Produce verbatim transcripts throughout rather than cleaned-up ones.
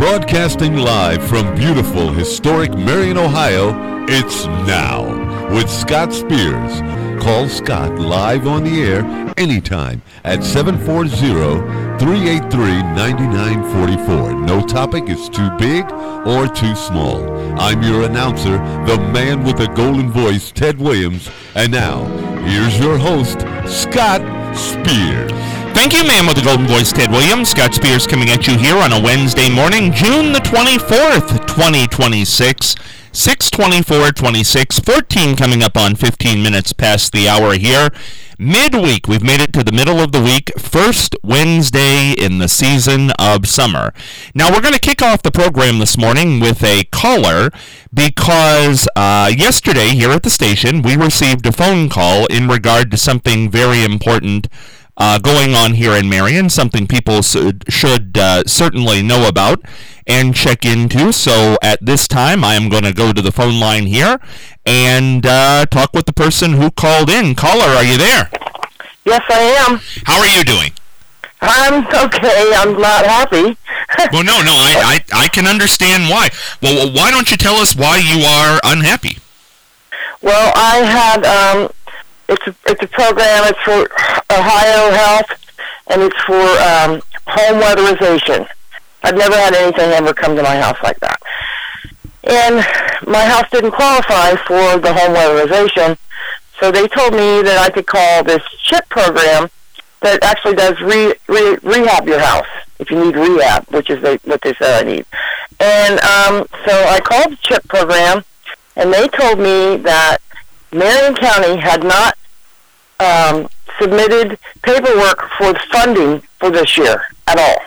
Broadcasting live from beautiful, historic Marion, Ohio, it's Now with Scott Spears. Call Scott live on the air anytime at seven four zero, three eight three, nine nine four four. No topic is too big or too small. I'm your announcer, the man with the golden voice, Ted Williams. And now, here's your host, Scott Spears. Thank you, man with the golden voice, Ted Williams. Scott Spears coming at you here on a Wednesday morning, June the twenty-fourth, twenty twenty-six. six twenty-four twenty-six, fourteen coming up on fifteen minutes past the hour here. Midweek, we've made it to the middle of the week, first Wednesday in the season of summer. Now, we're going to kick off the program this morning with a caller because uh, yesterday here at the station, we received a phone call in regard to something very important Uh, going on here in Marion, something people should, should uh, certainly know about and check into. So at this time, I am going to go to the phone line here and uh, talk with the person who called in. Caller, are you there? Yes, I am. How are you doing? I'm okay. I'm not happy. Well, no, no, I, I, I can understand why. Well, why don't you tell us why you are unhappy? Well, I had... Um, It's a, it's a program, it's for Ohio Health, and it's for um, home weatherization. I've never had anything ever come to my house like that. And my house didn't qualify for the home weatherization, so they told me that I could call this CHIP program that actually does re, re, rehab your house, if you need rehab, which is they, what they said I need. And um, so I called the CHIP program, and they told me that Marion County had not um, submitted paperwork for the funding for this year at all.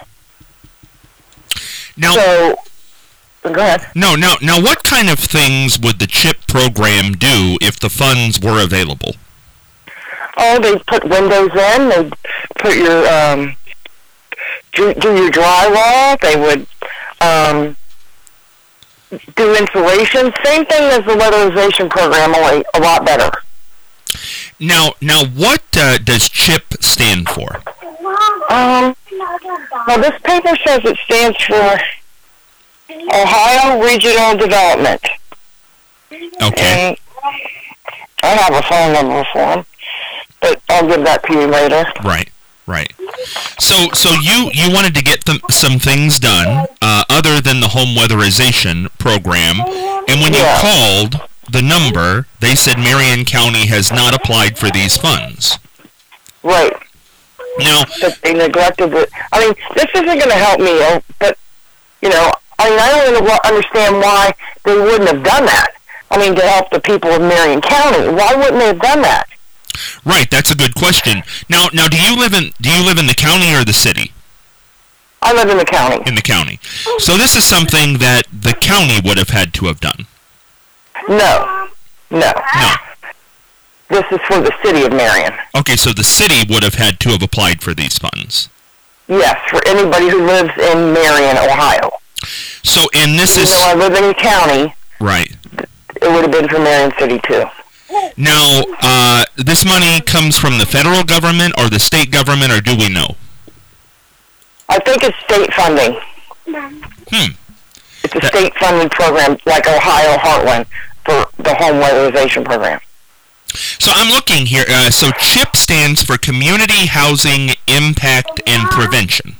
Now, so, go ahead. No, no. Now, what kind of things would the CHIP program do if the funds were available? Oh, they put windows in. They put your um, do, do your drywall. They would um, do insulation. Same thing as the weatherization program, only a lot better. Now, now, what uh, does CHIP stand for? Um, well, this paper says it stands for Ohio Regional Development. Okay. And I have a phone number for them, but I'll give that to you later. Right, right. So, so you, you wanted to get them, some things done uh, other than the home weatherization program, and when yeah. you called the number, they said Marion County has not applied for these funds. Right. Now, but they neglected it. I mean, this isn't going to help me, but, you know, I mean, I don't even understand why they wouldn't have done that. I mean, to help the people of Marion County. Why wouldn't they have done that? Right, that's a good question. Now, now, do you live in do you live in the county or the city? I live in the county. In the county. So this is something that the county would have had to have done. No, no. No. This is for the city of Marion. Okay, so the city would have had to have applied for these funds. Yes, for anybody who lives in Marion, Ohio. So, and this Even is... though I live in the county, right. It would have been for Marion City, too. Now, uh, this money comes from the federal government or the state government, or do we know? I think it's state funding. Hmm. It's a state funded program like Ohio Heartland for the home weatherization program. So I'm looking here. Uh, so CHIP stands for Community Housing Impact and Prevention.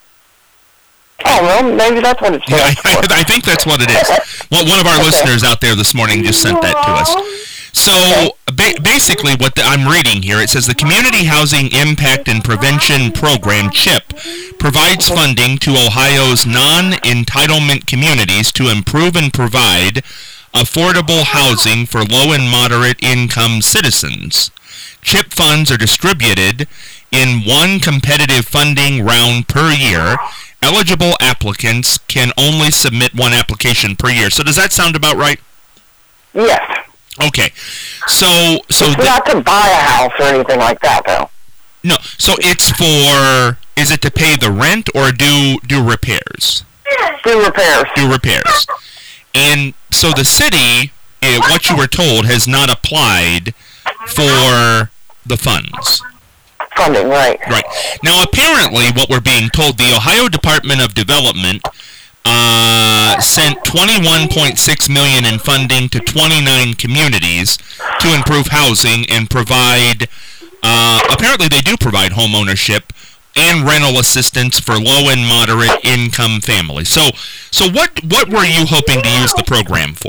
Oh, well, maybe that's what it stands yeah, I, for. I think that's what it is. Well, one of our okay. listeners out there this morning just sent that to us. So ba- basically what the, I'm reading here, it says the Community Housing Impact and Prevention Program, CHIP, provides funding to Ohio's non-entitlement communities to improve and provide affordable housing for low and moderate income citizens. CHIP funds are distributed in one competitive funding round per year. Eligible applicants can only submit one application per year. So does that sound about right? Yes. Okay. So so it's the, not to buy a house or anything like that, though. No. So it's for, is it to pay the rent or do do repairs? Do repairs. Do repairs. And so the city, uh, what you were told, has not applied for the funds. Funding, right. Right. Now, apparently, what we're being told, the Ohio Department of Development uh, sent twenty-one point six million dollars in funding to twenty-nine communities to improve housing and provide, uh, apparently they do provide home ownership and rental assistance for low and moderate income families. So, so what what were you hoping to use the program for?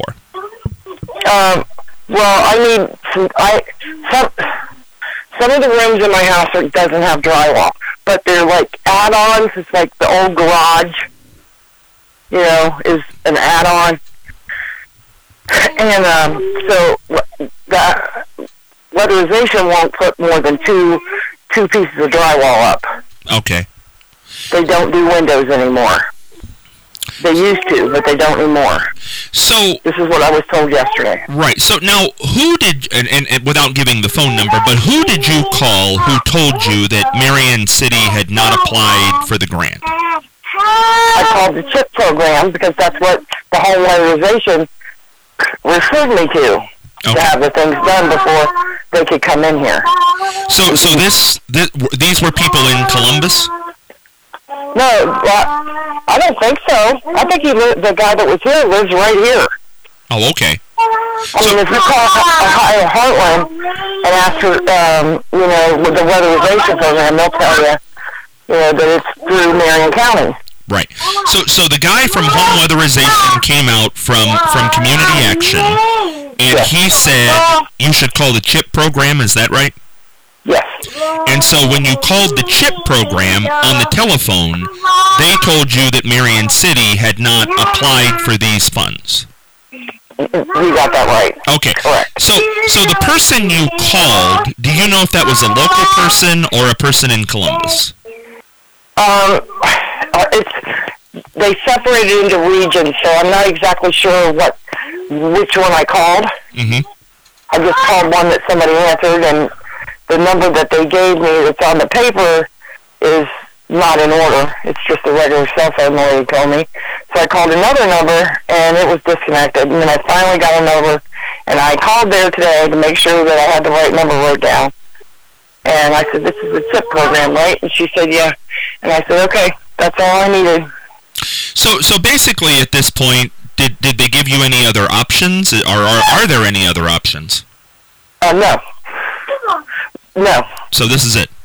Um, well, I need some, I, some, some of the rooms in my house are, doesn't have drywall, but they're like add-ons. It's like the old garage, you know, is an add-on. And um, so that weatherization won't put more than two two pieces of drywall up. Okay. They don't do windows anymore. They used to, but they don't anymore. So this is what I was told yesterday. Right. So now, who did, and, and, and without giving the phone number, but who did you call who told you that Marion City had not applied for the grant? I called the CHIP program because that's what the home weatherization referred me to. Okay. To have the things done before they could come in here. So, so this, this these were people in Columbus? No, well, I don't think so. I think he li- the guy that was here lives right here. Oh, okay. I mean, if you call Ohio Heartland and ask for, um, you know, with the weatherization program, they'll tell you, you know, that it's through Marion County. Right. So, so the guy from Home Weatherization came out from from Community Action, and he said you should call the CHIP program. Is that right? Yes. And so when you called the CHIP program on the telephone, they told you that Marion City had not applied for these funds. We got that right. Okay. Correct. So, so the person you called, do you know if that was a local person or a person in Columbus? Um, it's they separated into regions, so I'm not exactly sure what which one I called. Mm-hmm. I just called one that somebody answered, and the number that they gave me that's on the paper is not in order. It's just a regular cell phone, the lady told me. So I called another number, and it was disconnected. And then I finally got a number, and I called there today to make sure that I had the right number wrote down. And I said, this is the CHIP program, right? And she said, yeah. And I said, okay, that's all I needed. So, so basically, at this point, did did they give you any other options, or are, are there any other options? Uh, no. No. So this is it.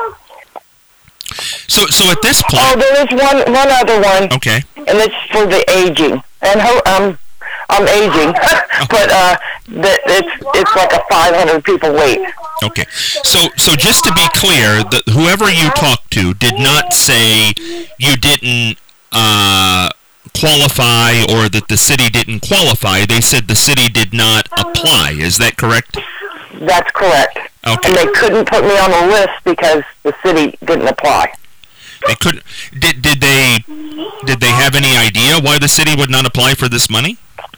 So, so at this point. Oh, there is one one other one. Okay. And it's for the aging. And ho- um, I'm aging, but uh, the, it's it's like a five hundred people wait. Okay. So, so just to be clear, the, whoever you talked to did not say you didn't uh, qualify or that the city didn't qualify. They said the city did not apply. Is that correct? That's correct. Okay. And they couldn't put me on the list because the city didn't apply. They couldn't. Did did they did they have any idea why the city would not apply for this money?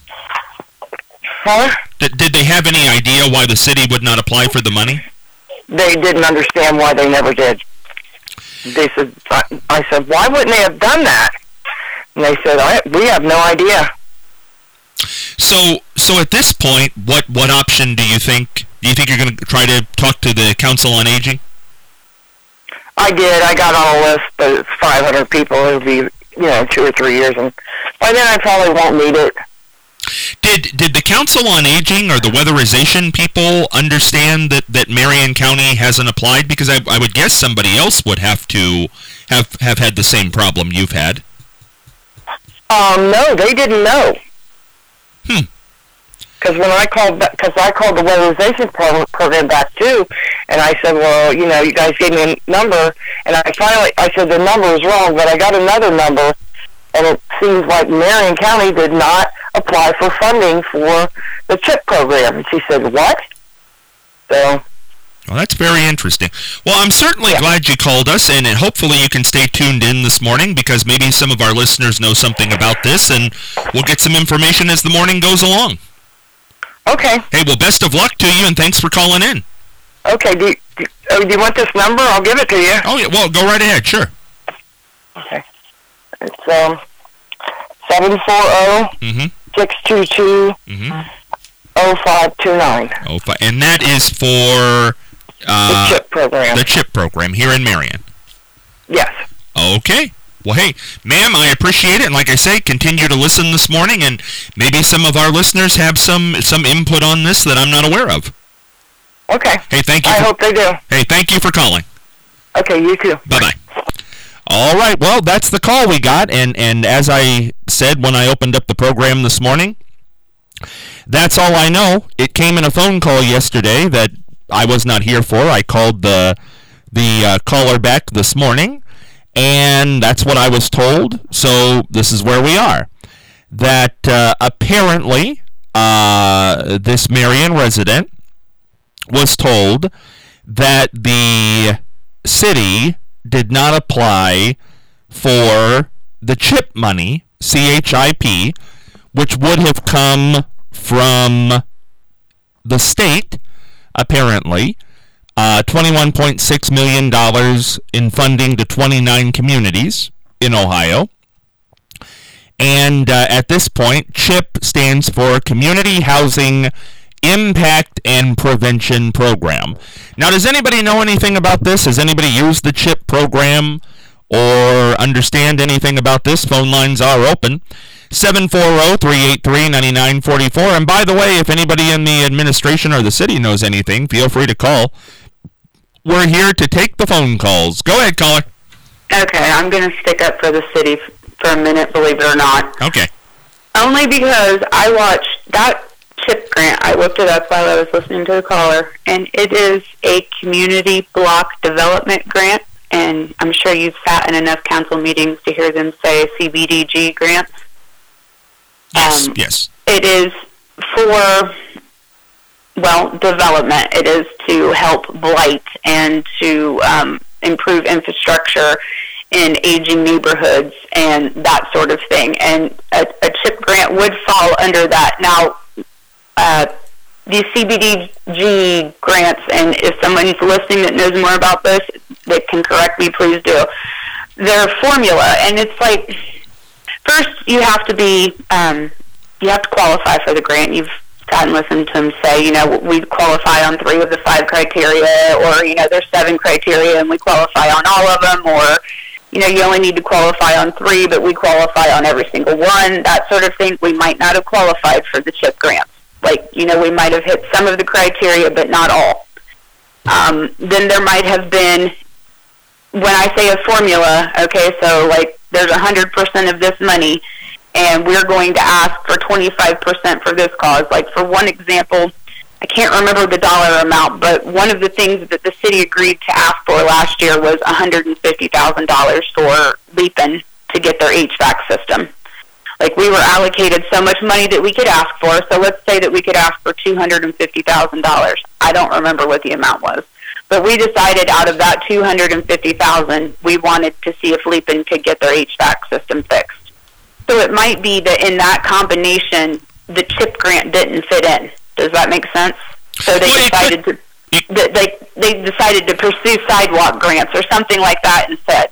Huh? Did did they have any idea why the city would not apply for the money? They didn't understand why they never did. They said, I, I said, why wouldn't they have done that? And they said, I, we have no idea. So, so at this point, what, what option do you think? Do you think you're going to try to talk to the Council on Aging? I did. I got on a list, but it's five hundred people. It'll be, you know, two or three years, and by then I probably won't need it. Did did the Council on Aging or the weatherization people understand that, that Marion County hasn't applied? Because I, I would guess somebody else would have to have, have had the same problem you've had. Um, no, they didn't know. Hmm. Because when I called, because I called the weatherization pro- program back too, and I said, well, you know, you guys gave me a number, and I finally, I said the number is wrong, but I got another number, and it seems like Marion County did not apply for funding for the CHIP program. And she said, what? So. Well, that's very interesting. Well, I'm certainly yeah. glad you called us, and hopefully you can stay tuned in this morning because maybe some of our listeners know something about this, and we'll get some information as the morning goes along. Okay. Hey, well, best of luck to you, and thanks for calling in. Okay. Do you, do, oh, do you want this number? I'll give it to you. Oh, yeah. Well, go right ahead. Sure. Okay. It's um seven four zero six two two zero five two nine. Oh, and that is for uh, the CHIP program. The CHIP program here in Marion. Yes. Okay. Well, hey, ma'am, I appreciate it, and like I say, continue to listen this morning, and maybe some of our listeners have some some input on this that I'm not aware of. Okay. Hey, thank you. I for, hope they do. Hey, thank you for calling. Okay, you too. Bye-bye. All right, well, that's the call we got, and, and as I said when I opened up the program this morning, that's all I know. It came in a phone call yesterday that I was not here for. I called the, the uh, caller back this morning, and that's what I was told, so this is where we are. That uh, apparently uh, this Marion resident was told that the city did not apply for the CHIP money, C H I P, which would have come from the state, apparently, uh, twenty-one point six million dollars in funding to twenty-nine communities in Ohio. And uh, at this point, CHIP stands for Community Housing Impact and Prevention Program. Now, does anybody know anything about this? Has anybody used the CHIP program or understand anything about this? Phone lines are open. seven four zero, three eight three, nine nine four four. And by the way, if anybody in the administration or the city knows anything, feel free to call. We're here to take the phone calls. Go ahead, caller. Okay, I'm going to stick up for the city for a minute, believe it or not. Okay. Only because I watched that CHIP grant. I looked it up while I was listening to the caller, and it is a community block development grant, and I'm sure you've sat in enough council meetings to hear them say C B D G grants. Yes, um, yes. It is for, well, development. It is to help blight and to um, improve infrastructure in aging neighborhoods and that sort of thing. And a, a CHIP grant would fall under that. Now, uh, these C B D G grants, and if someone's listening that knows more about this, that can correct me, please do. They're a formula, and it's like, first you have to be, um, you have to qualify for the grant. You've gotten listened to them say, you know, we qualify on three of the five criteria, or, you know, there's seven criteria and we qualify on all of them, or, you know, you only need to qualify on three, but we qualify on every single one, that sort of thing. We might not have qualified for the CHIP grants. Like, you know, we might have hit some of the criteria, but not all. Um, then there might have been, when I say a formula, okay, so like there's one hundred percent of this money, and we're going to ask for twenty-five percent for this cause. Like, for one example, I can't remember the dollar amount, but one of the things that the city agreed to ask for last year was one hundred fifty thousand dollars for Leapin to get their H V A C system. Like, we were allocated so much money that we could ask for, so let's say that we could ask for two hundred fifty thousand dollars. I don't remember what the amount was. But we decided out of that two hundred fifty thousand dollars, we wanted to see if Leapin could get their H V A C system fixed. So it might be that in that combination, the CHIP grant didn't fit in. Does that make sense? So they decided to they they decided to pursue sidewalk grants or something like that instead.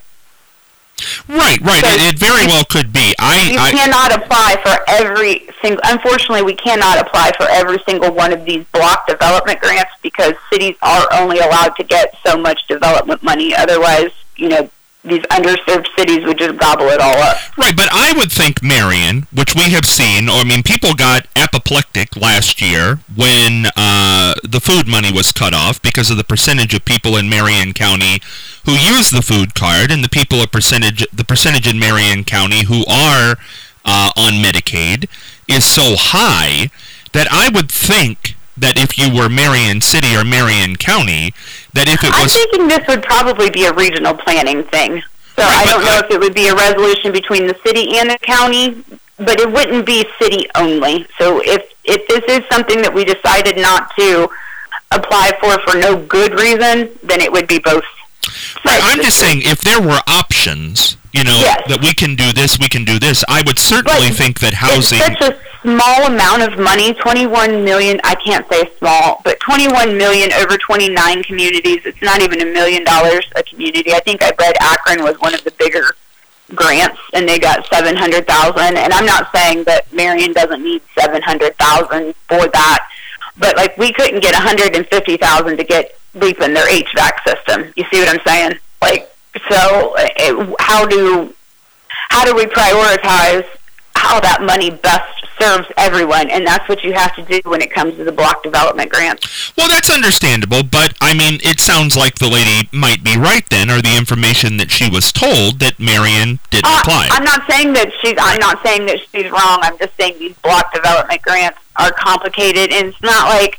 Right, right. So it, it very well could be. I you I, cannot apply for every single. Unfortunately, we cannot apply for every single one of these block development grants because cities are only allowed to get so much development money. Otherwise, you know, these underserved cities would just gobble it all up. Right, but I would think Marion, which we have seen, or I mean, people got apoplectic last year when uh, the food money was cut off because of the percentage of people in Marion County who use the food card, and the people a percentage, the percentage in Marion County who are uh, on Medicaid is so high that I would think that if you were Marion City or Marion County, that if it was... I'm thinking this would probably be a regional planning thing. So Right, I don't but know I- if it would be a resolution between the city and the county, but it wouldn't be city only. So if, if this is something that we decided not to apply for for no good reason, then it would be both. Right, sides I'm of the just street. saying, if there were options, you know, Yes. that we can do this, we can do this, I would certainly But think that housing... It's such a small amount of money, twenty-one million, I can't say small, but twenty-one million over twenty-nine communities. It's not even a million dollars a community. I think I read Akron was one of the bigger grants, and they got seven hundred thousand dollars. And I'm not saying that Marion doesn't need seven hundred thousand dollars for that, but like we couldn't get one hundred fifty thousand dollars to get Leapin their H V A C system. You see what I'm saying? Like, so it, how do how do we prioritize how that money best serves everyone? And that's what you have to do when it comes to the block development grants. Well, that's understandable, but, I mean, it sounds like the lady might be right then, or the information that she was told that Marion didn't uh, apply. I'm not saying that she's, I'm not saying that she's wrong. I'm just saying these block development grants are complicated, and it's not like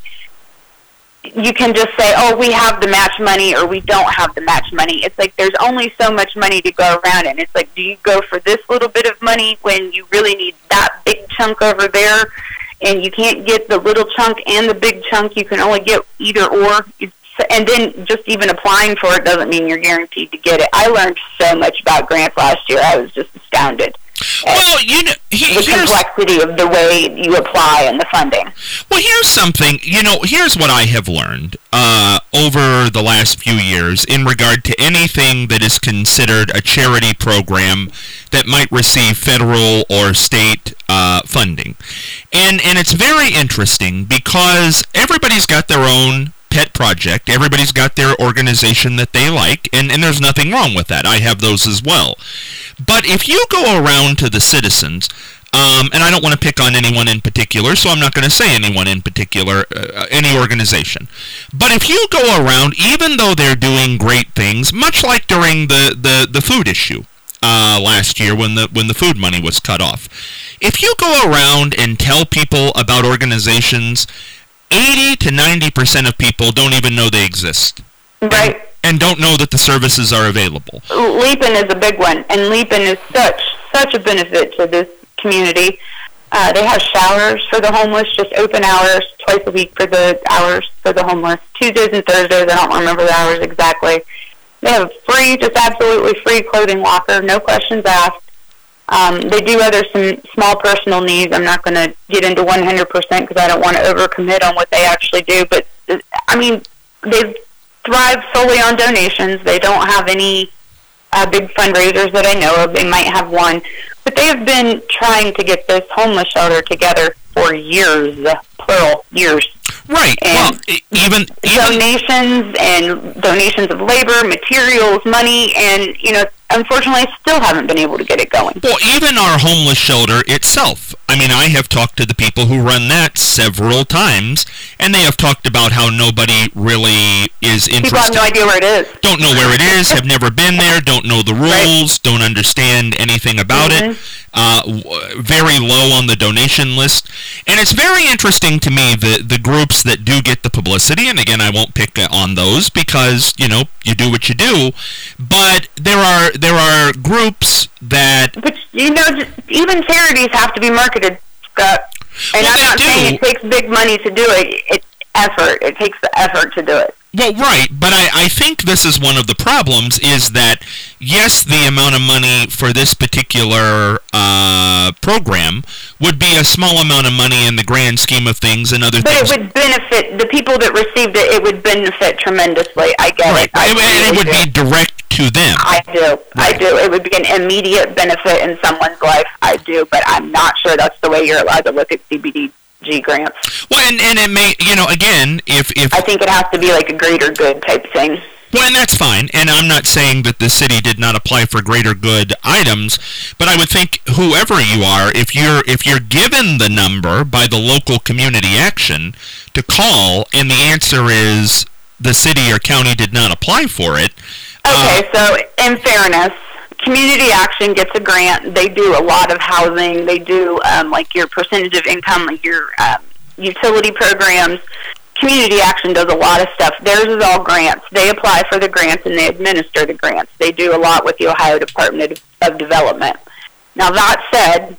you can just say, oh, we have the match money or we don't have the match money. It's like there's only so much money to go around, and it's like, do you go for this little bit of money when you really need that big chunk over there, and you can't get the little chunk and the big chunk? You can only get either or. And then just even applying for it doesn't mean you're guaranteed to get it. I learned so much about grants last year. I was just astounded. Well, you know, he, the complexity of the way you apply and the funding. Well, here's something, you know, here's what I have learned uh, over the last few years in regard to anything that is considered a charity program that might receive federal or state uh, funding. And, and it's very interesting because everybody's got their own pet project. Everybody's got their organization that they like, and, and there's nothing wrong with that. I have those as well. But if you go around to the citizens, um, and I don't want to pick on anyone in particular, so I'm not going to say anyone in particular, uh, any organization. But if you go around, even though they're doing great things, much like during the, the, the food issue uh, last year when the when the food money was cut off, if you go around and tell people about organizations, eighty to ninety percent of people don't even know they exist. Right. And don't know that the services are available. Leapin is a big one, and Leapin is such, such a benefit to this community. Uh, they have showers for the homeless, just open hours, twice a week for the hours for the homeless. Tuesdays and Thursdays, I don't remember the hours exactly. They have free, just absolutely free clothing locker, no questions asked. Um, they do other some small personal needs. I'm not going to get into one hundred percent because I don't want to overcommit on what they actually do. But, I mean, they thrive solely on donations. They don't have any uh, big fundraisers that I know of. They might have one. But they have been trying to get this homeless shelter together for years, plural, years. Right. And well, even, even donations and donations of labor, materials, money, and, you know, unfortunately, still haven't been able to get it going. Well, even our homeless shelter itself. I mean, I have talked to the people who run that several times, and they have talked about how nobody really is interested. People have no idea where it is. Don't know where it is, have never been there, don't know the rules, right. Don't understand anything about mm-hmm. it. Uh, w- very low on the donation list. And it's very interesting to me, the, the groups that do get the publicity, and again, I won't pick on those because, you know, you do what you do, but there are there are groups that... But, you know, even charities have to be marketed, Scott. And well, I'm not do. saying it takes big money to do it. It's effort. It takes the effort to do it. Well, right, but I, I think this is one of the problems, is that, yes, the amount of money for this particular uh, program would be a small amount of money in the grand scheme of things and other but things. But it would benefit, the people that received it, it would benefit tremendously. I get right. it. I and really it would do. be direct to them. I do. Right. I do. It would be an immediate benefit in someone's life. I do, but I'm not sure that's the way you're allowed to look at C B D G grants. Well, and, and it may, you know, again, if, if... I think it has to be like a greater good type thing. Well, and that's fine, and I'm not saying that the city did not apply for greater good items, but I would think whoever you are, if you're if you're given the number by the local community action to call, and the answer is the city or county did not apply for it... Okay, uh, so in fairness... Community Action gets a grant. They do a lot of housing. They do um, like your percentage of income, like your um, utility programs. Community Action does a lot of stuff. Theirs is all grants. They apply for the grants and they administer the grants. They do a lot with the Ohio Department of Development. Now, that said,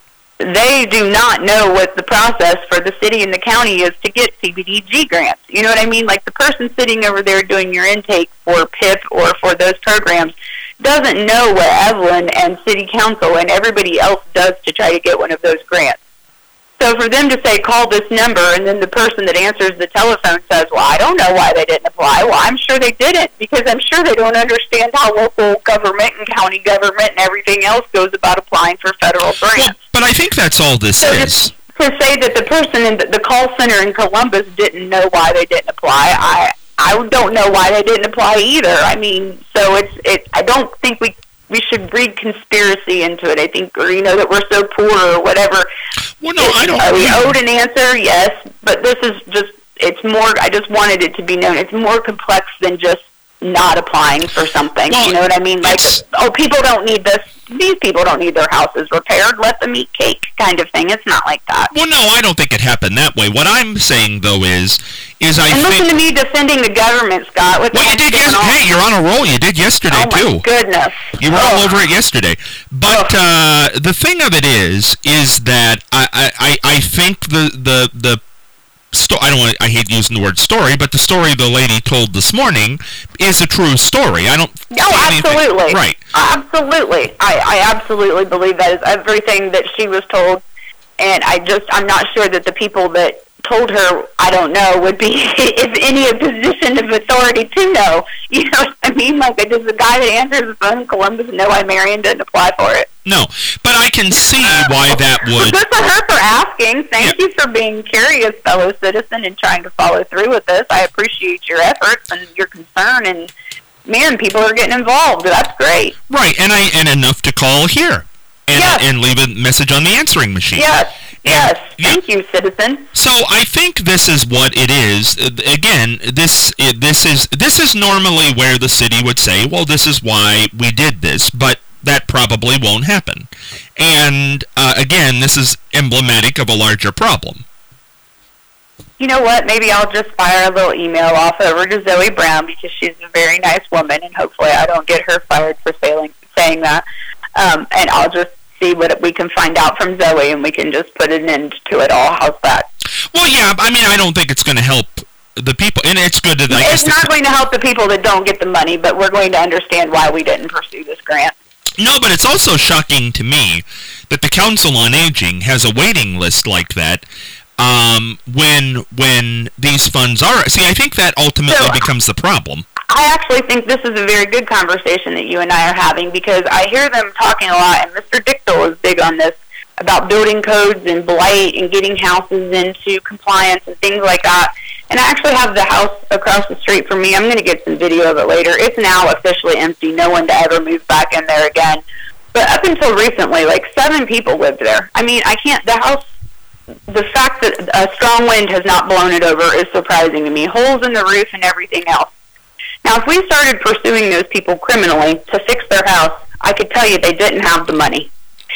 they do not know what the process for the city and the county is to get C B D G grants. You know what I mean? Like the person sitting over there doing your intake for P I P or for those programs doesn't know what Evelyn and City Council and everybody else does to try to get one of those grants. So for them to say, call this number, and then the person that answers the telephone says, well, I don't know why they didn't apply. Well, I'm sure they didn't, because I'm sure they don't understand how local government and county government and everything else goes about applying for federal grants. Well, but I think that's all this so is. To, to say that the person in the, the call center in Columbus didn't know why they didn't apply, I I don't know why they didn't apply either. I mean, so it's it. I don't think we we should read conspiracy into it. I think, or you know, that we're so poor or whatever. Well, no, I don't. Are we owed an answer? Yes, but this is just. It's more. I just wanted it to be known. It's more complex than just not applying for something. Well, you know what I mean? Like, oh, people don't need this. These people don't need their houses repaired. Let them eat cake, kind of thing. It's not like that. Well, no, I don't think it happened that way. What I'm saying, though, is, is I and think. listen to me defending the government, Scott. What Well, you did yesterday. Hey, you're on a roll. You did yesterday oh, too. Oh my goodness. You were oh. all over it yesterday. But uh, the thing of it is, is that I, I, I think the the the. Sto- I don't want. I hate using the word story, but the story the lady told this morning is a true story. I don't. Oh, absolutely. Anything. Right. Absolutely. I, I absolutely believe that is everything that she was told, and I just I'm not sure that the people that told her, I don't know, would be if any a position of authority to know. You know what I mean? Like, does the guy that answers the phone in Columbus know why Marion didn't apply for it? No, but I can see why that would. Good for her for asking. Thank yeah. you for being curious, fellow citizen, and trying to follow through with this. I appreciate your efforts and your concern, and man, people are getting involved. That's great. Right, and I and enough to call here and yes. and leave a message on the answering machine. Yes. And, yes. yeah. Thank you, citizen. So I think this is what it is. Again, this this is this is normally where the city would say, "Well, this is why we did this," but that probably won't happen. And uh, again, this is emblematic of a larger problem. You know what? Maybe I'll just fire a little email off over to Zoe Brown, because she's a very nice woman, and hopefully I don't get her fired for saying, saying that. Um, and I'll just see what we can find out from Zoe, and we can just put an end to it all. How's that? Well, yeah, I mean, I don't think it's going to help the people, and it's good that I It's guess not going to help the people that don't get the money, but we're going to understand why we didn't pursue this grant. No, but it's also shocking to me that the Council on Aging has a waiting list like that um, when when these funds are. See, I think that ultimately so, becomes the problem. I actually think this is a very good conversation that you and I are having, because I hear them talking a lot, and Mister Dixell is big on this, about building codes and blight and getting houses into compliance and things like that. And I actually have the house across the street from me. I'm going to get some video of it later. It's now officially empty. No one to ever move back in there again. But up until recently, like seven people lived there. I mean, I can't, the house, the fact that a strong wind has not blown it over is surprising to me. Holes in the roof and everything else. Now, if we started pursuing those people criminally to fix their house, I could tell you they didn't have the money.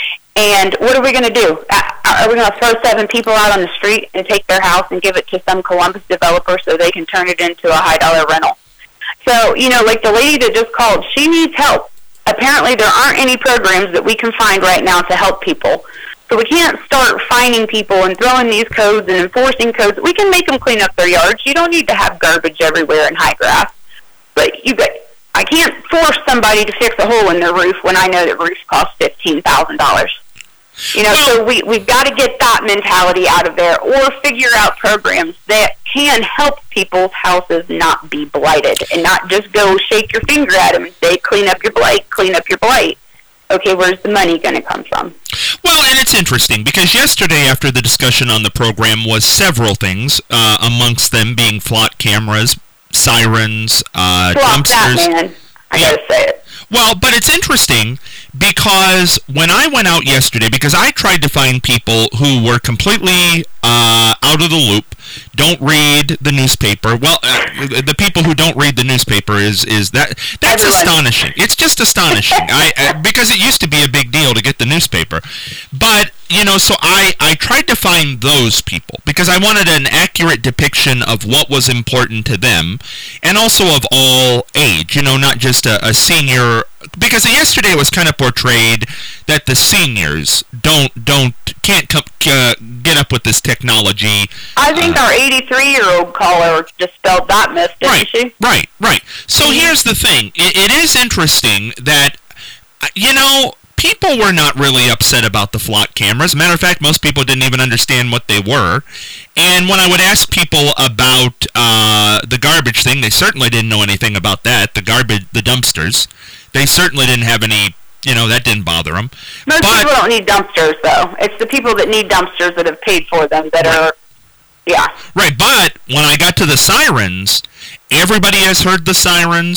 And what are we going to do? Are we going to throw seven people out on the street and take their house and give it to some Columbus developer so they can turn it into a high-dollar rental? So, you know, like the lady that just called, she needs help. Apparently there aren't any programs that we can find right now to help people. So we can't start fining people and throwing these codes and enforcing codes. We can make them clean up their yards. You don't need to have garbage everywhere in high grass. But you got, I can't force somebody to fix a hole in their roof when I know that roofs cost fifteen thousand dollars. You know, so we, we've got to get that mentality out of there, or figure out programs that can help people's houses not be blighted, and not just go shake your finger at them and say, clean up your blight, clean up your blight. Okay, where's the money going to come from? Well, and it's interesting, because yesterday after the discussion on the program was several things, uh, amongst them being flock cameras, sirens, uh, Flock dumpsters. That, man. I yeah. got to say it. Well, but it's interesting, because when I went out yesterday, because I tried to find people who were completely uh, out of the loop, don't read the newspaper. Well, uh, the people who don't read the newspaper is is that that's Everyone. astonishing. It's just astonishing. I uh, because it used to be a big deal to get the newspaper, but you know, so I I tried to find those people because I wanted an accurate depiction of what was important to them, and also of all age. You know, not just a, a senior. Because yesterday it was kind of portrayed that the seniors don't don't can't come, uh, get up with this technology. I think uh, our eighty-three-year-old caller dispelled that myth, didn't right, she? Right, right. So mm-hmm. here's the thing. It, it is interesting that, you know, people were not really upset about the flock cameras. Matter of fact, most people didn't even understand what they were. And when I would ask people about uh, the garbage thing, they certainly didn't know anything about that. The garbage, the dumpsters. They certainly didn't have any, you know, that didn't bother them. Most but, people don't need dumpsters, though. It's the people that need dumpsters that have paid for them that are, yeah. Right, but when I got to the sirens, everybody has heard the sirens.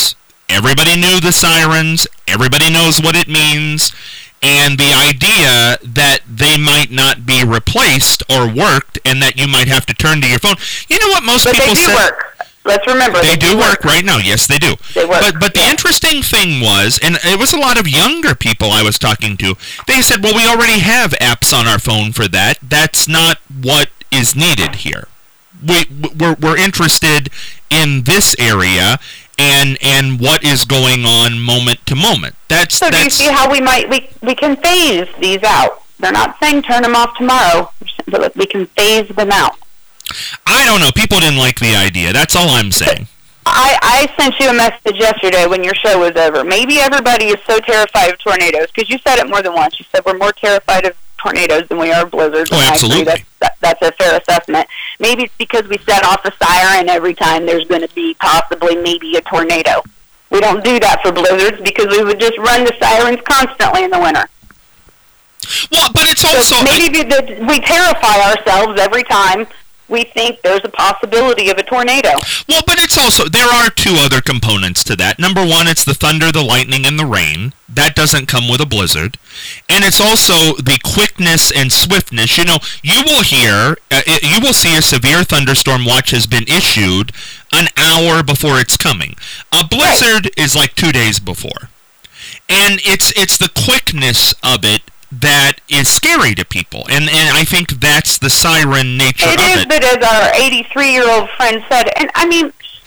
everybody knew the sirens, everybody knows what it means, and the idea that they might not be replaced or worked and that you might have to turn to your phone. You know what most but people say? They do say, work. Let's remember. They, they do, do work. work right now. Yes, they do. They work. But, but the interesting thing was, and it was a lot of younger people I was talking to, they said, well, we already have apps on our phone for that. That's not what is needed here. We, we're, we're interested in this area and and what is going on moment to moment. That's so. That's, do you see how we might we we can phase these out? They're not saying turn them off tomorrow, but we can phase them out. I don't know. People didn't like the idea. That's all I'm saying. I, I sent you a message yesterday when your show was over. Maybe everybody is so terrified of tornadoes, because you said it more than once. You said we're more terrified of tornadoes than we are of blizzards. Oh, absolutely. That's, that, that's a fair assessment. Maybe it's because we set off a siren every time there's going to be possibly maybe a tornado. We don't do that for blizzards because we would just run the sirens constantly in the winter. Well, but it's also... So maybe the, we terrify ourselves every time we think there's a possibility of a tornado. Well, but it's also, there are two other components to that. Number one, it's the thunder, the lightning, and the rain. That doesn't come with a blizzard. And it's also the quickness and swiftness. You know, you will hear, uh, you will see a severe thunderstorm watch has been issued an hour before it's coming. A blizzard right. is like two days before. And it's it's the quickness of it that is scary to people, and and I think that's the siren nature it of is, it. But as our eighty-three-year-old friend said, and I mean,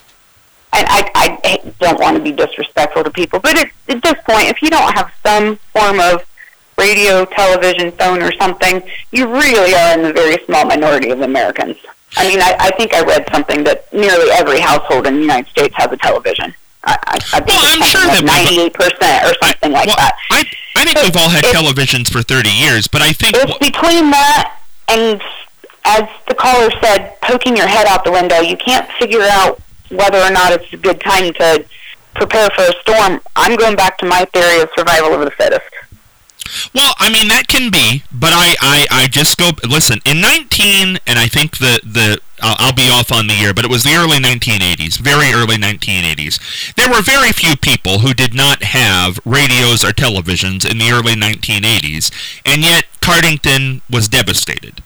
and I, I don't want to be disrespectful to people, but at, at this point, if you don't have some form of radio, television, phone, or something, you really are in the very small minority of Americans. I mean, I, I think I read something that nearly every household in the United States has a television. I, I, I think well, I'm sure like that ninety-eight percent or something I, like well, that. I, I think we've all had televisions for thirty years, but I think... It's between that and, as the caller said, poking your head out the window. You can't figure out whether or not it's a good time to prepare for a storm. I'm going back to my theory of survival of the fittest. Well, I mean, that can be, but I, I, I just go... Listen, in nineteen, and I think the... the I'll, I'll be off on the year, but it was the early nineteen eighties, very early nineteen eighties. There were very few people who did not have radios or televisions in the early nineteen eighties, and yet Cardington was devastated.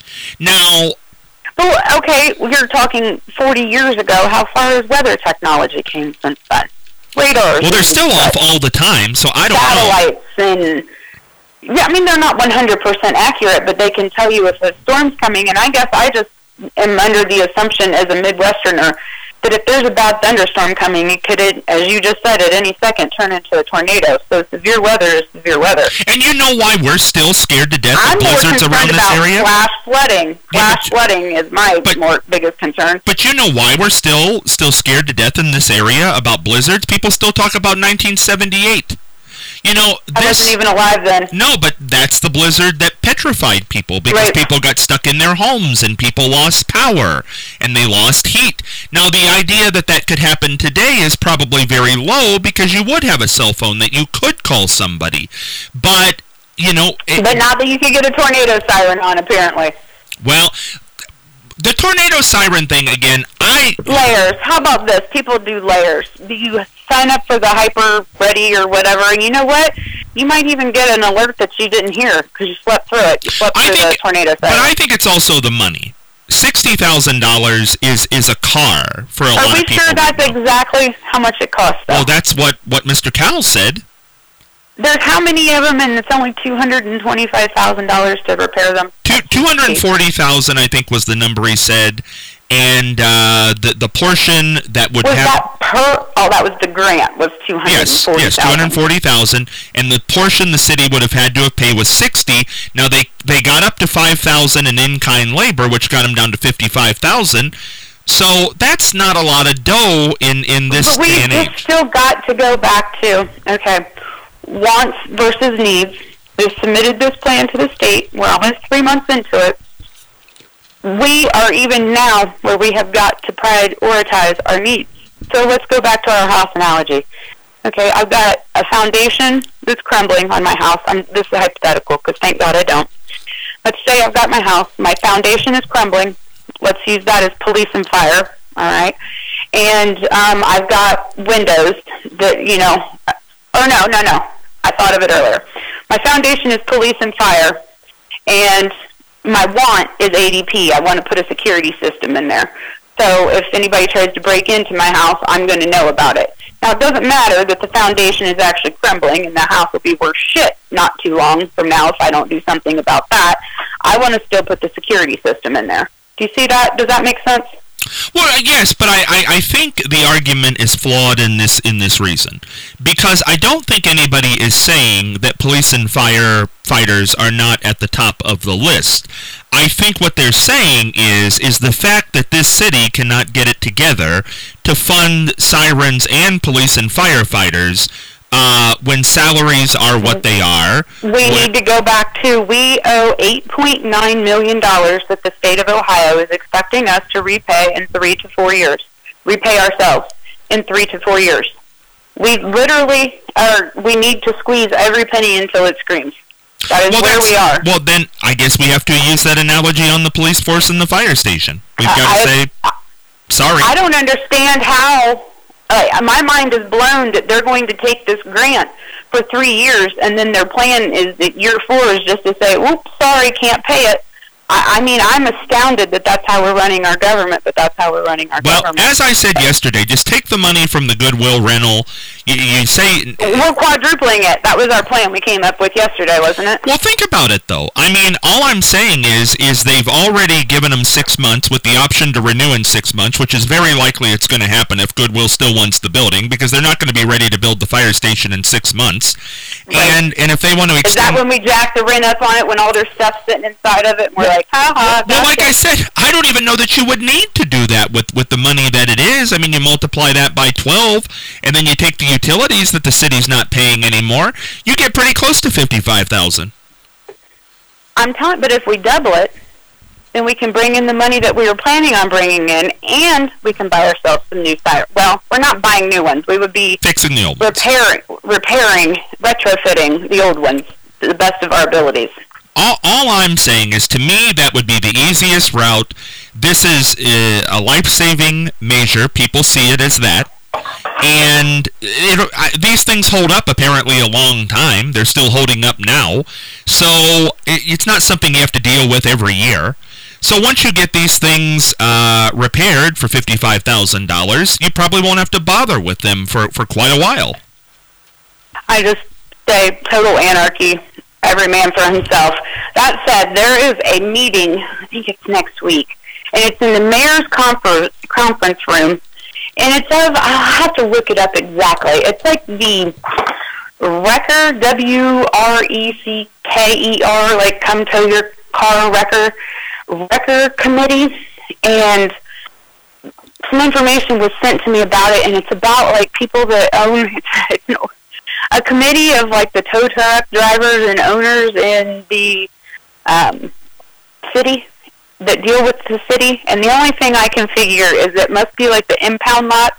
Now... Well, okay, you're talking forty years ago. How far has weather technology came since then? Radars. Well, they're still off all the time, so I don't know. Satellites and... Yeah, I mean, they're not one hundred percent accurate, but they can tell you if a storm's coming, and I guess I just am under the assumption as a Midwesterner that if there's a bad thunderstorm coming, it could, it, as you just said, at any second turn into a tornado. So severe weather is severe weather. And you know why we're still scared to death I'm of blizzards around this about area? Flash flooding. Flash yeah, flooding is my but, more biggest concern. But you know why we're still still scared to death in this area about blizzards? People still talk about nineteen seventy-eight. You know, this, I wasn't even alive then. No, but that's the blizzard that petrified people because right. people got stuck in their homes and people lost power and they lost heat. Now, the idea that that could happen today is probably very low because you would have a cell phone that you could call somebody. But, you know... It, but not that you could get a tornado siren on, apparently. Well... The tornado siren thing, again, I... Layers. How about this? People do layers. Do you sign up for the Hyper Ready or whatever, and you know what? You might even get an alert that you didn't hear because you slept through it. You slept I through think, the tornado siren. But I think it's also the money. sixty thousand dollars is, is a car for a Are lot of people. Are we sure that's exactly how much it costs, though? Well, that's what, what Mister Cowell said. There's how many of them, and it's only two hundred twenty-five thousand dollars to repair them? Two, two hundred forty thousand dollars, I think, was the number he said. And uh, the the portion that would was have... Was that per... Oh, that was the grant, was two hundred forty thousand dollars. Yes, yes, two hundred forty thousand dollars. And the portion the city would have had to have paid was sixty thousand dollars. Now, they, they got up to five thousand dollars in in-kind labor, which got them down to fifty-five thousand dollars. So that's not a lot of dough in, in this but day and age. We've still got to go back to... Okay... wants versus needs. We've submitted this plan to the state. We're almost three months into it. We are even now where we have got to prioritize our needs. So let's go back to our house analogy. Okay, I've got a foundation that's crumbling on my house. I'm, this is hypothetical because thank God I don't. Let's say I've got my house. My foundation is crumbling. Let's use that as police and fire. All right. And um, I've got windows that, you know, or no, no, no, I thought of it earlier. My foundation is police and fire, and my want is A D P. I want to put a security system in there. So if anybody tries to break into my house, I'm going to know about it. Now, it doesn't matter that the foundation is actually crumbling and the house will be worth shit not too long from now if I don't do something about that. I want to still put the security system in there. Do you see that? Does that make sense? Well, yes, but I, I, I think the argument is flawed in this in this reason. Because I don't think anybody is saying that police and firefighters are not at the top of the list. I think what they're saying is is the fact that this city cannot get it together to fund sirens and police and firefighters uh, when salaries are what they are. We need to go back to, we owe eight point nine million dollars that the state of Ohio is expecting us to repay in three to four years. Repay ourselves in three to four years. We literally are, we need to squeeze every penny until it screams. That is well, where we are. Well, then, I guess we have to use that analogy on the police force and the fire station. We've got to say, sorry. I don't understand how, uh, my mind is blown that they're going to take this grant for three years, and then their plan is that year four is just to say, oops, sorry, can't pay it. I, I mean, I'm astounded that that's how we're running our government, but that's how we're running our well, government. Well, as I said yesterday, just take the money from the Goodwill rental. You, you say... We're quadrupling it. That was our plan we came up with yesterday, wasn't it? Well, think about it, though. I mean, all I'm saying is is they've already given them six months with the option to renew in six months, which is very likely it's going to happen if Goodwill still wants the building, because they're not going to be ready to build the fire station in six months. Right. And and if they want to extend... Is that when we jack the rent up on it, when all their stuff's sitting inside of it, and we're like, ha-ha, well, like I said, I don't even know that you would need to do that with, with the money that it is. I mean, you multiply that by twelve, and then you take the utilities that the city's not paying anymore, you get pretty close to fifty-five thousand dollars. I'm telling, but if we double it, then we can bring in the money that we were planning on bringing in, and we can buy ourselves some new sirens. Well, we're not buying new ones. We would be fixing the old repairing, ones. repairing, retrofitting the old ones to the best of our abilities. All, all I'm saying is, to me, that would be the easiest route. This is uh, a life-saving measure. People see it as that. And it, I, these things hold up apparently a long time. They're still holding up now. So it, it's not something you have to deal with every year. So once you get these things uh, repaired for fifty-five thousand dollars, you probably won't have to bother with them for, for quite a while. I just say total anarchy. Every man for himself. That said, there is a meeting, I think it's next week, and it's in the mayor's confer- conference room, and it's of, I'll have to look it up exactly, it's like the Wrecker, W R E C K E R, like come tow your car wrecker, Wrecker committee, and some information was sent to me about it, and it's about like people that own, it's, it's, a committee of like the tow truck drivers and owners in the um, city that deal with the city, and the only thing I can figure is it must be like the impound lots,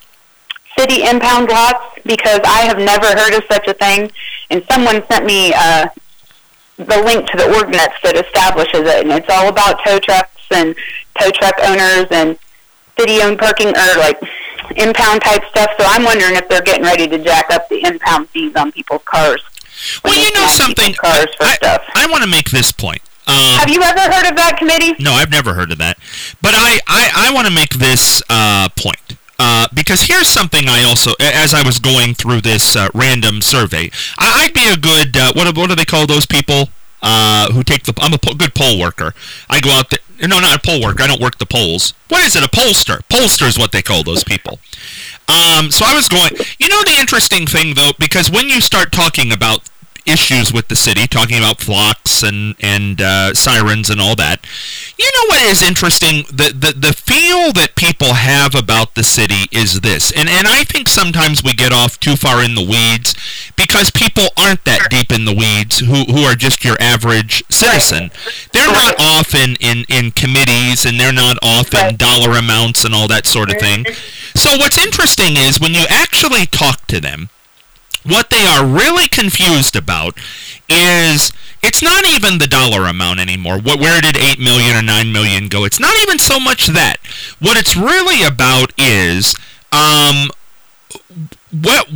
city impound lots, because I have never heard of such a thing, and someone sent me uh, the link to the ordinance that establishes it, and it's all about tow trucks and tow truck owners and city-owned parking, or like impound type stuff. So I'm wondering if they're getting ready to jack up the impound fees on people's cars. Well, you know something, cars for I, stuff. I want to make this point. Um, Have you ever heard of that committee? No, I've never heard of that. But I, I, I want to make this uh, point. Uh, because here's something I also, as I was going through this uh, random survey, I, I'd be a good, uh, what, what do they call those people uh, who take the, I'm a po- good poll worker. I go out there, no, not a poll worker, I don't work the polls. What is it, a pollster? Pollster is what they call those people. Um, so I was going, you know the interesting thing, though, because when you start talking about issues with the city, talking about flocks and and uh, sirens and all that, you know what is interesting? The, the the feel that people have about the city is this, and and I think sometimes we get off too far in the weeds because people aren't that deep in the weeds who who are just your average citizen. They're not off in, in, in committees, and they're not off in dollar amounts and all that sort of thing. So what's interesting is when you actually talk to them, what they are really confused about is it's not even the dollar amount anymore. What, where did eight million dollars or nine million dollars go? It's not even so much that. What it's really about is um, what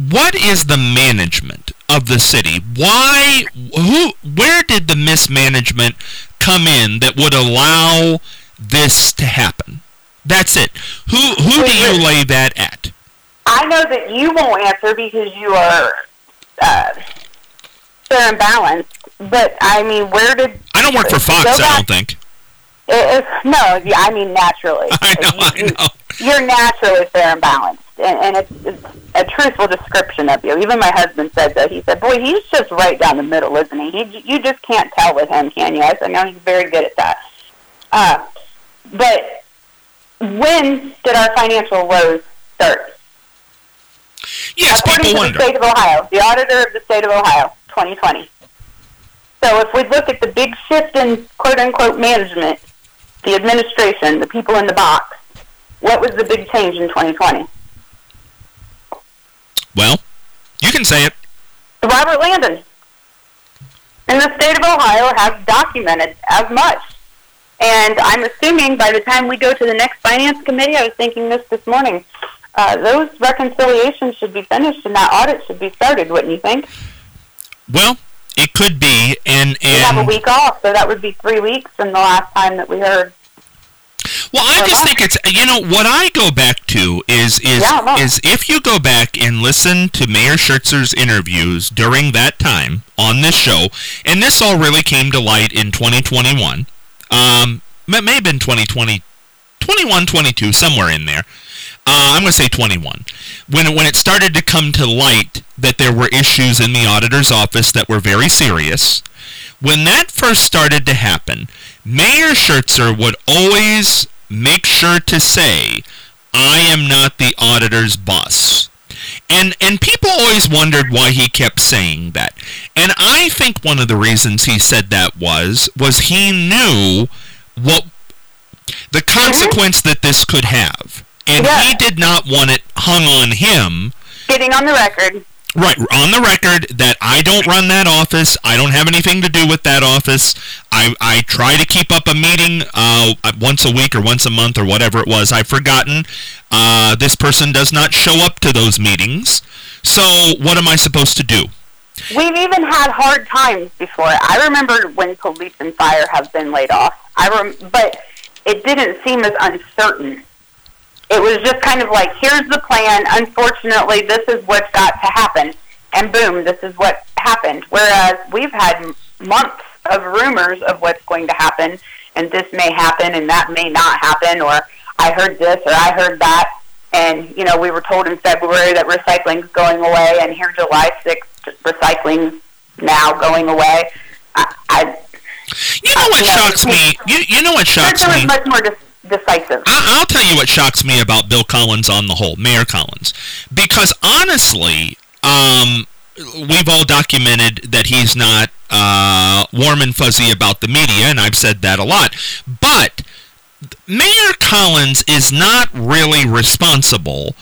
what is the management of the city? Why, who, where did the mismanagement come in that would allow this to happen? That's it. Who who do you lay that at? I know that you won't answer because you are uh, fair and balanced. But I mean, where did I don't work for Fox? I don't think. It, it, no, yeah, I mean naturally. I know, you, I know. You're naturally fair and balanced, and, and it's, it's a truthful description of you. Even my husband said that. He said, "Boy, he's just right down the middle, isn't he? he you just can't tell with him, can you?" I said, "No, he's very good at that." Uh, but when did our financial woes start? Yes, According people to wonder. the state of Ohio, the auditor of the state of Ohio, twenty twenty. So if we look at the big shift in quote-unquote management, the administration, the people in the box, what was the big change in twenty twenty? Well, you can say it. Robert Landon. And the state of Ohio has documented as much. And I'm assuming by the time we go to the next finance committee, I was thinking this this morning, uh, those reconciliations should be finished and that audit should be started, wouldn't you think? Well, it could be, and, and we have a week off, so that would be three weeks from the last time that we heard. Well, I just think it's, you know, what I go back to is is yeah, is if you go back and listen to Mayor Schertzer's interviews during that time on this show, and this all really came to light in twenty twenty-one, um, it may have been twenty twenty, twenty-one, twenty-two, somewhere in there. Uh, I'm going to say twenty-one. When it, when it started to come to light that there were issues in the auditor's office that were very serious, when that first started to happen, Mayor Schertzer would always make sure to say, "I am not the auditor's boss." And and people always wondered why he kept saying that. And I think one of the reasons he said that was, was he knew what the consequence that this could have. And yeah. he did not want it hung on him. Getting on the record. Right, on the record that I don't run that office, I don't have anything to do with that office, I I try to keep up a meeting uh, once a week or once a month or whatever it was, I've forgotten. Uh, this person does not show up to those meetings, so what am I supposed to do? We've even had hard times before. I remember when police and fire have been laid off, I rem- but it didn't seem as uncertain. It was just kind of like, here's the plan, unfortunately, this is what's got to happen, and boom, this is what happened. Whereas we've had months of rumors of what's going to happen, and this may happen, and that may not happen, or I heard this, or I heard that, and, you know, we were told in February that recycling's going away, and here July sixth, recycling's now going away. I, I You know what you know, shocks me? You, you know what shocks Schertzer me? was much more dis- decisive. I, I'll tell you what shocks me about Bill Collins on the whole, Mayor Collins. Because honestly, um, we've all documented that he's not uh, warm and fuzzy about the media, and I've said that a lot. But Mayor Collins is not really responsible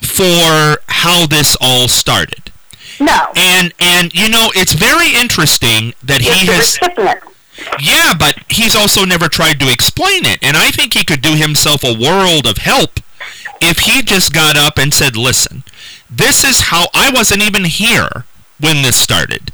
for how this all started. No. And, and you know, it's very interesting that It's he the has... recipient. Yeah, but he's also never tried to explain it, and I think he could do himself a world of help if he just got up and said, "Listen, this is how I wasn't even here when this started,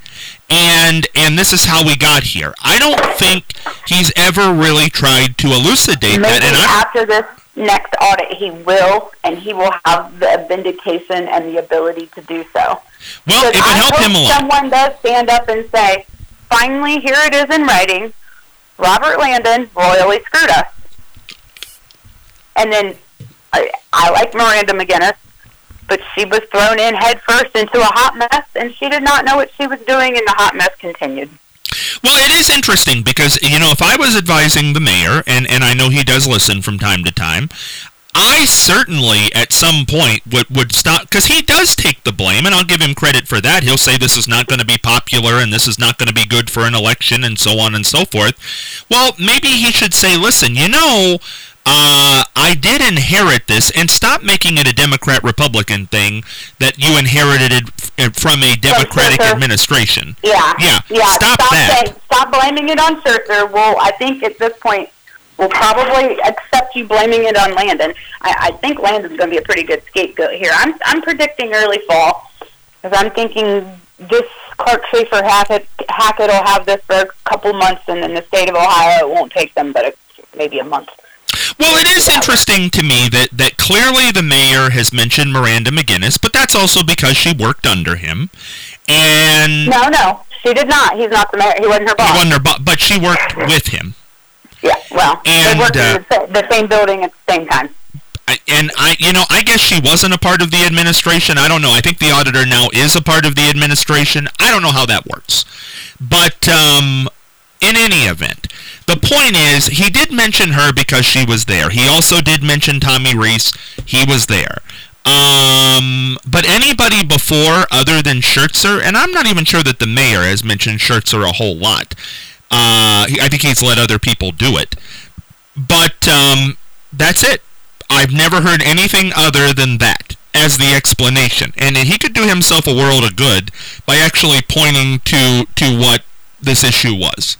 and and this is how we got here." I don't think he's ever really tried to elucidate Maybe that. And I, after this next audit, he will, and he will have the vindication and the ability to do so. well, it would I help hope him a lot. someone does stand up and say, finally, here it is in writing, Robert Landon royally screwed us. And then, I, I like Miranda McGinnis, but she was thrown in head first into a hot mess, and she did not know what she was doing, and the hot mess continued. Well, it is interesting because, you know, if I was advising the mayor, and, and I know he does listen from time to time, I certainly, at some point, would, would stop, because he does take the blame, and I'll give him credit for that. He'll say this is not going to be popular, and this is not going to be good for an election, and so on and so forth. Well, maybe he should say, listen, you know, uh, I did inherit this, and stop making it a Democrat-Republican thing that you inherited it from a Democratic Schertzer. administration. Yeah. Yeah, yeah. stop that. Saying, stop blaming it on Schertzer. Well, I think at this point, we'll probably accept you blaming it on Landon. I, I think Landon's going to be a pretty good scapegoat here. I'm I'm predicting early fall, Because I'm thinking this Clark Schaefer Hackett, Hackett will have this for a couple months, and in the state of Ohio, it won't take them but a, maybe a month. Well, it is interesting to me that, that clearly the mayor has mentioned Miranda McGinnis, but that's also because she worked under him. And no, no, she did not. He's not the mayor. He wasn't her boss. He wasn't her boss, but she worked with him. Yeah, well, and, they worked uh, in the, the same building at the same time. I, and I, you know, I guess she wasn't a part of the administration. I don't know. I think the auditor now is a part of the administration. I don't know how that works. But um, in any event, the point is, he did mention her because she was there. He also did mention Tommy Reese. He was there. Um, but anybody before other than Schertzer, and I'm not even sure that the mayor has mentioned Schertzer a whole lot. Uh, I think he's let other people do it. But um, that's it. I've never heard anything other than that as the explanation. And he could do himself a world of good by actually pointing to, to what this issue was.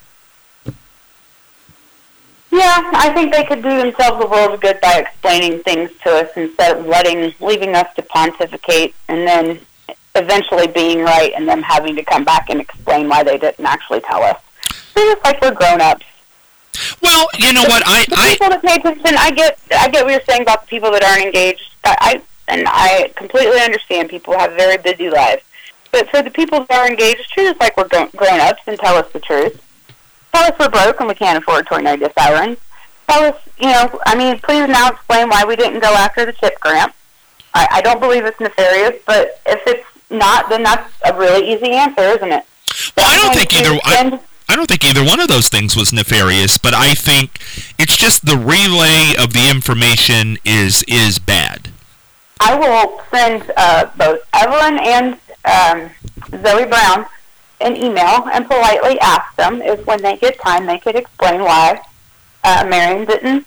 Yeah, I think they could do themselves a world of good by explaining things to us instead of letting, leaving us to pontificate and then eventually being right and them having to come back and explain why they didn't actually tell us. They're just like we're grown-ups. Well, you know the, what, I... The I, people that pay attention, I get, I get what you're saying about the people that aren't engaged. I, I and I completely understand people have very busy lives. But for the people that are engaged, treat us like we're grown-ups and tell us the truth. Tell us we're broke and we can't afford tornado sirens. Tell us, you know, I mean, please now explain why we didn't go after the CHIP grant. I, I don't believe it's nefarious, but if it's not, then that's a really easy answer, isn't it? Well, I don't think either... I, I don't think either one of those things was nefarious, but I think it's just the relay of the information is is bad. I will send uh, both Evelyn and um, Zoe Brown an email and politely ask them if when they get time they could explain why uh, Marion didn't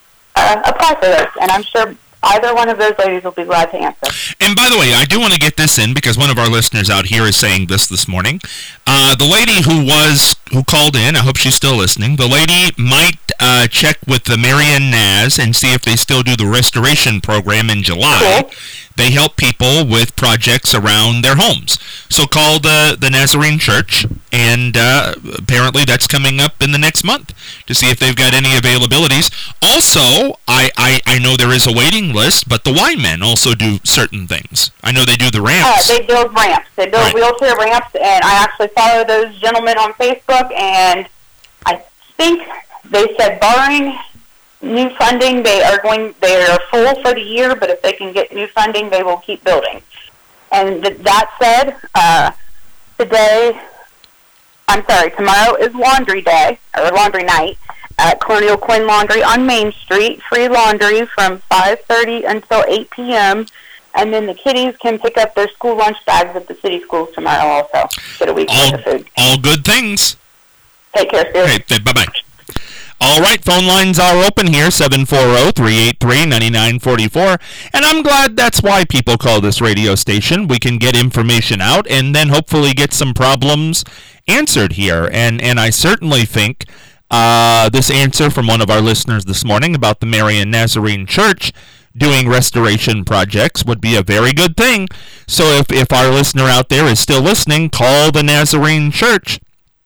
uh, apply for this. And I'm sure either one of those ladies will be glad to answer. And by the way, I do want to get this in because one of our listeners out here is saying this this morning. Uh, the lady who was who called in, I hope she's still listening. The lady might uh, check with the Marion Naz and see if they still do the restoration program in July. Cool. They help people with projects around their homes. So call the, the Nazarene Church, and uh, apparently that's coming up in the next month to see if they've got any availabilities. Also, I, I, I know there is a waiting list, but the Y-Men also do certain things. I know they do the ramps. Uh, they build ramps. They build right. wheelchair ramps, and I actually follow those gentlemen on Facebook, and I think they said barring new funding, they are going. They are full for the year, but if they can get new funding, they will keep building. And th- that said, uh, today, I'm sorry, tomorrow is laundry day, or laundry night, at Colonial Quinn Laundry on Main Street. Free laundry from five thirty until eight p.m., and then the kiddies can pick up their school lunch bags at the city schools tomorrow also. Get a week's all, worth of food. All good things. Take care, Stu. Okay, bye-bye. All right, phone lines are open here, seven four zero, three eight three, nine nine four four. And I'm glad that's why people call this radio station. We can get information out and then hopefully get some problems answered here. And, and I certainly think uh, this answer from one of our listeners this morning about the Marion Nazarene Church doing restoration projects would be a very good thing. So if, if our listener out there is still listening, call the Nazarene Church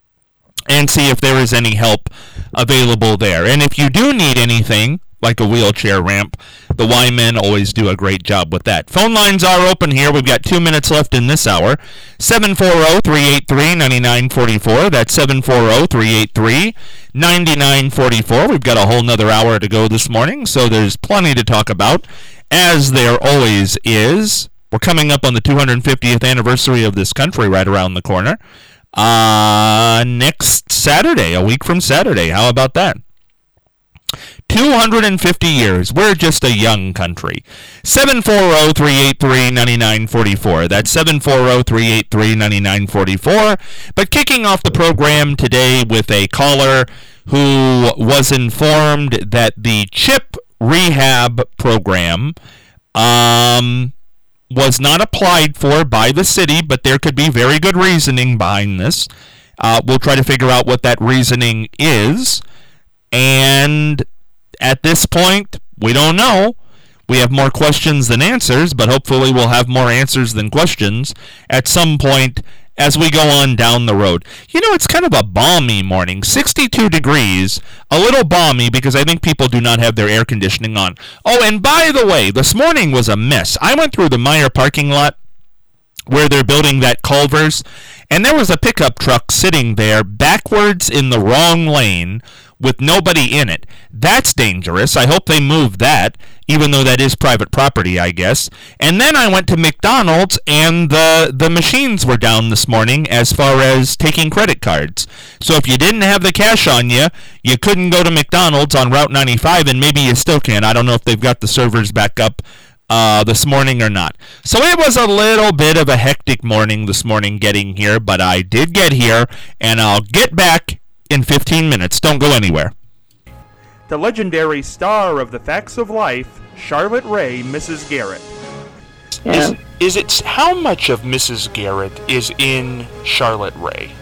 and see if there is any help available there. And if you do need anything, like a wheelchair ramp, the Y-Men always do a great job with that. Phone lines are open here. We've got two minutes left in this hour. seven four zero, three eight three, nine nine four four. That's seven four zero, three eight three, nine nine four four. We've got a whole nother hour to go this morning, so there's plenty to talk about, as there always is. We're coming up on the two hundred fiftieth anniversary of this country right around the corner. Uh, next Saturday, a week from Saturday. How about that? two hundred fifty years. We're just a young country. seven four zero, three eight three, nine nine four four. That's seven four zero, three eight three, nine nine four four. But kicking off the program today with a caller who was informed that the CHIP rehab program um, was not applied for by the city, but there could be very good reasoning behind this. Uh, we'll try to figure out what that reasoning is. And at this point, we don't know. We have more questions than answers, but hopefully we'll have more answers than questions at some point as we go on down the road. You know, it's kind of a balmy morning, sixty-two degrees, a little balmy because I think people do not have their air conditioning on. Oh, and by the way, this morning was a mess. I went through the Meijer parking lot where they're building that Culver's, and there was a pickup truck sitting there backwards in the wrong lane with nobody in it. That's dangerous. I hope they move that, even though that is private property, I guess. And then I went to McDonald's, and the, the machines were down this morning as far as taking credit cards. So if you didn't have the cash on you, you couldn't go to McDonald's on Route ninety-five, and maybe you still can. I don't know if they've got the servers back up Uh, this morning or not. So it was a little bit of a hectic morning this morning getting here, but I did get here, and I'll get back in fifteen minutes. Don't go anywhere. The legendary star of the Facts of Life, Charlotte Rae, Missus Garrett. Yeah. Is, is it, how much of Missus Garrett is in Charlotte Rae?